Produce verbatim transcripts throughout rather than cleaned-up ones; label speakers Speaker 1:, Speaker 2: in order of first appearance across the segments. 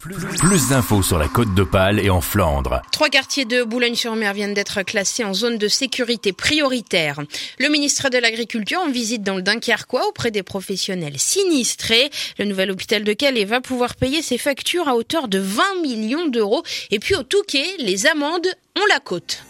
Speaker 1: Plus, plus d'infos sur la Côte d'Opale et en Flandre.
Speaker 2: Trois quartiers de Boulogne-sur-Mer viennent d'être classés en zone de sécurité prioritaire. Le ministre de l'Agriculture en visite dans le Dunkerquois auprès des professionnels sinistrés. Le nouvel hôpital de Calais va pouvoir payer ses factures à hauteur de vingt millions d'euros. Et puis au Touquet, les amendes ont la cote.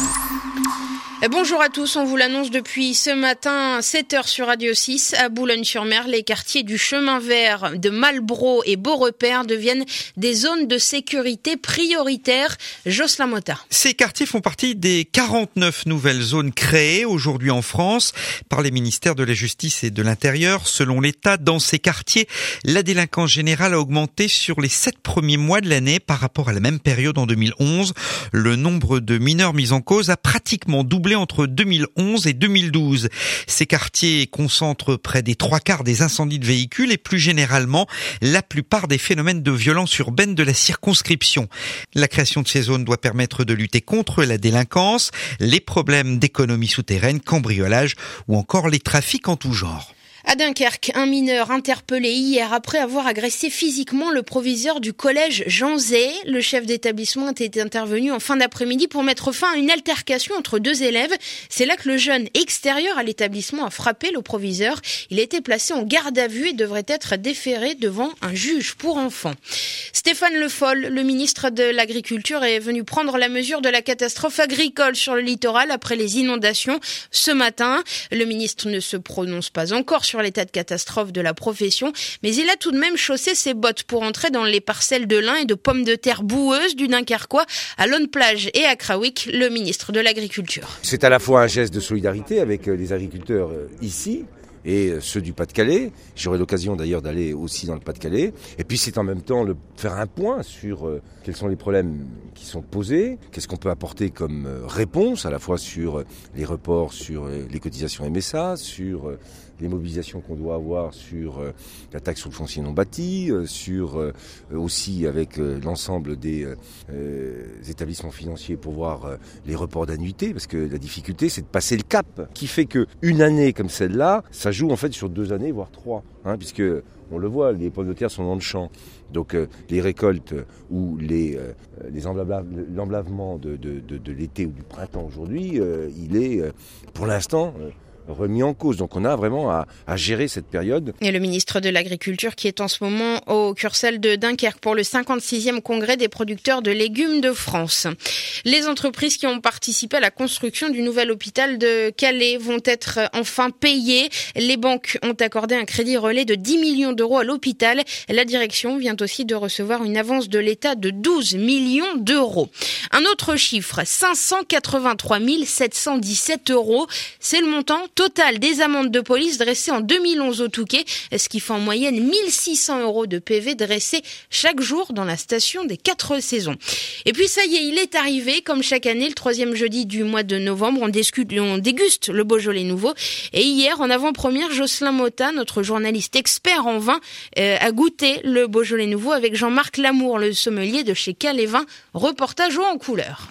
Speaker 2: Bonjour à tous, on vous l'annonce depuis ce matin, sept heures sur Radio six, à Boulogne-sur-Mer, les quartiers du Chemin Vert, de Malbro et Beaurepaire deviennent des zones de sécurité prioritaires. Jocelyn Motta.
Speaker 3: Ces quartiers font partie des quarante-neuf nouvelles zones créées aujourd'hui en France par les ministères de la Justice et de l'Intérieur. Selon l'État, dans ces quartiers, la délinquance générale a augmenté sur les sept premiers mois de l'année par rapport à la même période en deux mille onze. Le nombre de mineurs mis en cause a pratiquement doublé entre deux mille onze et deux mille douze. Ces quartiers concentrent près des trois quarts des incendies de véhicules et plus généralement la plupart des phénomènes de violence urbaine de la circonscription. La création de ces zones doit permettre de lutter contre la délinquance, les problèmes d'économie souterraine, cambriolage ou encore les trafics en tout genre.
Speaker 2: À Dunkerque, un mineur interpellé hier après avoir agressé physiquement le proviseur du collège Jean Zay. Le chef d'établissement était intervenu en fin d'après-midi pour mettre fin à une altercation entre deux élèves. C'est là que le jeune extérieur à l'établissement a frappé le proviseur. Il a été placé en garde à vue et devrait être déféré devant un juge pour enfants. Stéphane Le Foll, le ministre de l'Agriculture, est venu prendre la mesure de la catastrophe agricole sur le littoral après les inondations ce matin. Le ministre ne se prononce pas encore sur l'état de catastrophe de la profession, mais il a tout de même chaussé ses bottes pour entrer dans les parcelles de lin et de pommes de terre boueuses du Dunkerquois à Lonne-Plage et à Krawick, le ministre de l'Agriculture.
Speaker 4: C'est à la fois un geste de solidarité avec les agriculteurs ici et ceux du Pas-de-Calais. J'aurai l'occasion d'ailleurs d'aller aussi dans le Pas-de-Calais. Et puis c'est en même temps le, faire un point sur euh, quels sont les problèmes qui sont posés, qu'est-ce qu'on peut apporter comme euh, réponse, à la fois sur euh, les reports, sur euh, les cotisations M S A, sur euh, les mobilisations qu'on doit avoir sur euh, la taxe sur le foncier non bâti, euh, sur euh, aussi avec euh, l'ensemble des euh, établissements financiers pour voir euh, les reports d'annuité, parce que la difficulté c'est de passer le cap, qui fait qu'une année comme celle-là, ça joue en fait sur deux années, voire trois, hein, puisque on le voit, les pommes de terre sont dans le champ. Donc euh, les récoltes euh, ou les, euh, les emblavements, l'emblavement de, de, de, de l'été ou du printemps aujourd'hui, euh, il est euh, pour l'instant euh, remis en cause. Donc on a vraiment à, à gérer cette période.
Speaker 2: Et le ministre de l'Agriculture qui est en ce moment au Curcel de Dunkerque pour le cinquante-sixième congrès des producteurs de légumes de France. Les entreprises qui ont participé à la construction du nouvel hôpital de Calais vont être enfin payées. Les banques ont accordé un crédit relais de dix millions d'euros à l'hôpital. La direction vient aussi de recevoir une avance de l'État de douze millions d'euros. Un autre chiffre, cinq cent quatre-vingt-trois mille sept cent dix-sept euros. C'est le montant total des amendes de police dressées en deux mille onze au Touquet, ce qui fait en moyenne mille six cents euros de P V dressés chaque jour dans la station des quatre saisons. Et puis ça y est, il est arrivé, comme chaque année, le troisième jeudi du mois de novembre, on, discute, on déguste le Beaujolais nouveau. Et hier, en avant-première, Jocelyn Motta, notre journaliste expert en vin, euh, a goûté le Beaujolais nouveau avec Jean-Marc Lamour, le sommelier de chez Calais Vin. Reportage haut en couleur.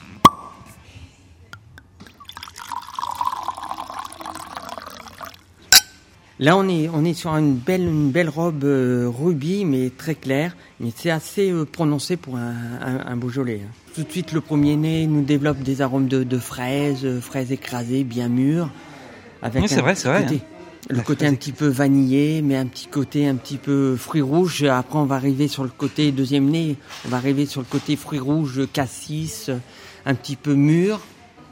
Speaker 5: Là, on est, on est sur une belle, une belle robe euh, rubis, mais très claire. Mais c'est assez euh, prononcé pour un, un, un Beaujolais. Hein. Tout de suite, le premier nez nous développe des arômes de, de fraises, euh, fraises écrasées, bien mûres. Avec
Speaker 3: oui, c'est vrai, c'est vrai.
Speaker 5: Côté,
Speaker 3: hein.
Speaker 5: Le
Speaker 3: La
Speaker 5: côté un petit peu vanillé, mais un petit côté un petit peu fruits rouges. Après, on va arriver sur le côté deuxième nez. On va arriver sur le côté fruits rouges, cassis, un petit peu mûr.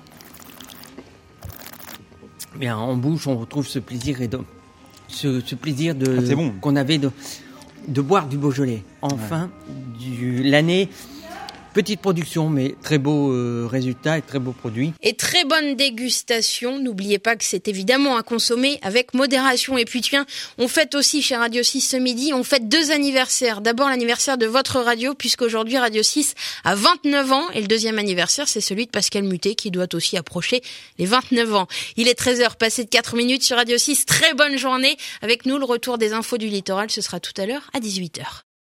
Speaker 5: Bien, en bouche, on retrouve ce plaisir et Ce, ce plaisir de,
Speaker 3: ah, bon.
Speaker 5: qu'on avait de, de boire du Beaujolais. Enfin, ouais. du, l'année, petite production, mais très beau euh, résultat et très beau produit.
Speaker 2: Et très bonne dégustation. N'oubliez pas que c'est évidemment à consommer avec modération. Et puis tiens, on fête aussi chez Radio six ce midi, on fête deux anniversaires. D'abord l'anniversaire de votre radio, puisqu'aujourd'hui Radio six a vingt-neuf ans. Et le deuxième anniversaire, c'est celui de Pascal Muté, qui doit aussi approcher les vingt-neuf ans. Il est treize heures passées de quatre minutes sur Radio six. Très bonne journée. Avec nous, le retour des infos du littoral, ce sera tout à l'heure à dix-huit heures.